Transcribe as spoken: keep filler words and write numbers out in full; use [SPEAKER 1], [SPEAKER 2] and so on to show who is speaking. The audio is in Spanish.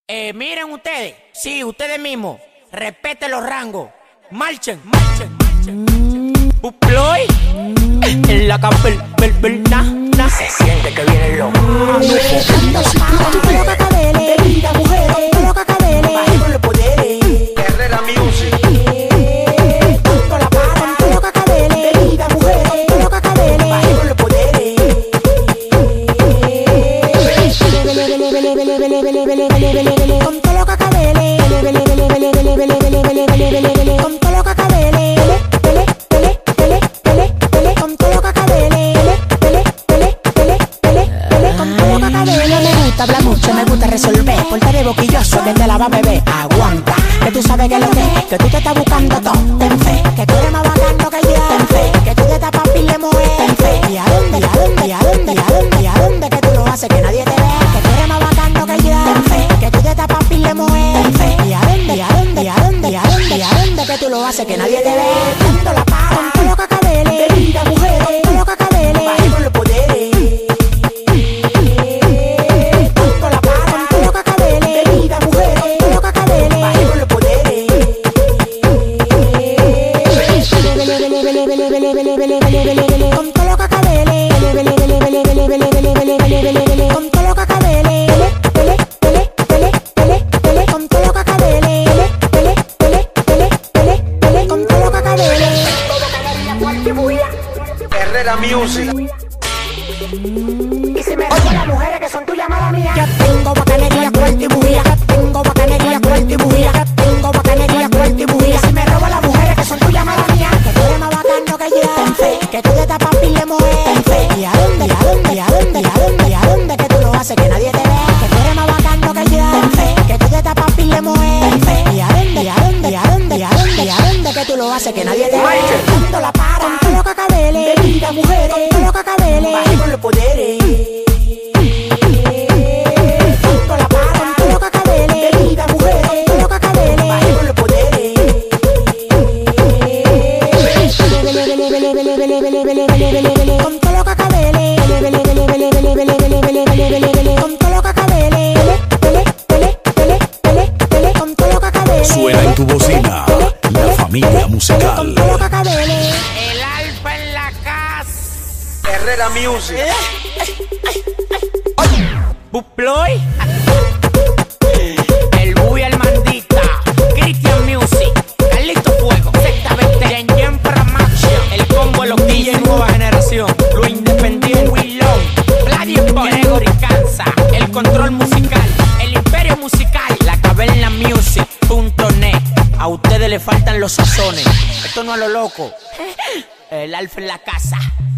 [SPEAKER 1] Eh, miren ustedes, sí, ustedes mismos, respeten los rangos. Marchen, marchen, marchen. Buploy, en la capel, bel, bel, na, na. Se siente que viene lo bebida, mujeres, coloca cabele, baje con los poderes. Herrera Music. Con la para, coloca cabele, bebida, mujeres, coloca cabele, baje con los poderes. Con coloca cabele, con coloca cabele, con coloca cabele, con coloca cabele. Me gusta hablar mucho, me gusta resolver, portaré boquilloso desde la va bebé. Aguanta, que tú sabes que lo que es, que tú te estás buscando todo. Ten fe, que tú eres más bacano que yo. Ten fe, que tú te estás papi le mueves. Ten fe, y a dónde, y a dónde, y a dónde, y a dónde, y a dónde que tú lo haces que nadie te vea. Que tú eres más bacano que yo. Ten fe, que tú te estás papi le mueves. Ten fe, y a dónde, y a dónde, y a dónde, y a dónde, y a dónde que tú lo haces que nadie te vea. Dando la para, con coloca cabele, bebida, mujeres, con coloca cabele, baje con los poderes. Dando la para, con coloca cabele, bebida, mujeres, con coloca cabele, baje con los poderes. Con coloca cabele, con coloca cabele, con coloca cabele, con coloca cabele.
[SPEAKER 2] Herrera Music.
[SPEAKER 1] Y si me roban las mujeres que son tuyas, mala mía. Yo tengo bacanería, cuarto y bujía. Tengo bacanería, cuarto y bujía. Tengo bacanería, cuarto y bujía. Si me roban las mujeres que son tuyas, mala mía. Que tú eres más bacano que yo. Ten fe, que tú te tapas y le mueves. Ten fe, y a dónde, y a dónde, y a dónde, y a dónde, y a dónde que tú lo haces que nadie te vea. Que tú eres más bacano que yo. Ten fe, que tú te tapas y le mueves. Ten fe, y a dónde, y a dónde, y a dónde, y a dónde, y a dónde que tú lo haces que nadie te vea. Dando la para, con coloca cabele, bebida, mujeres, con coloca cabele, baje con los poderes. Con la para, con coloca cabele, bebida, mujeres, con coloca cabele, baje con los poderes. Con coloca cabele, con coloca cabele, con coloca cabele.
[SPEAKER 3] Suena en tu bocina la familia musical.
[SPEAKER 1] Con coloca cabele.
[SPEAKER 4] El alfa en la casa.
[SPEAKER 2] Herrera Music.
[SPEAKER 4] Buploy. El Buy, el Mandita. Christian Music. Carlito Fuego. Z veinte. Yen Yen Pramaxia. El combo de los D J nueva generación. Lo independiente. Willow. Pladio Gregory Cansa. El control musical. El imperio musical. La caverna music punto net. A ustedes le faltan los sazones. Esto no a lo loco. El alfa en la casa.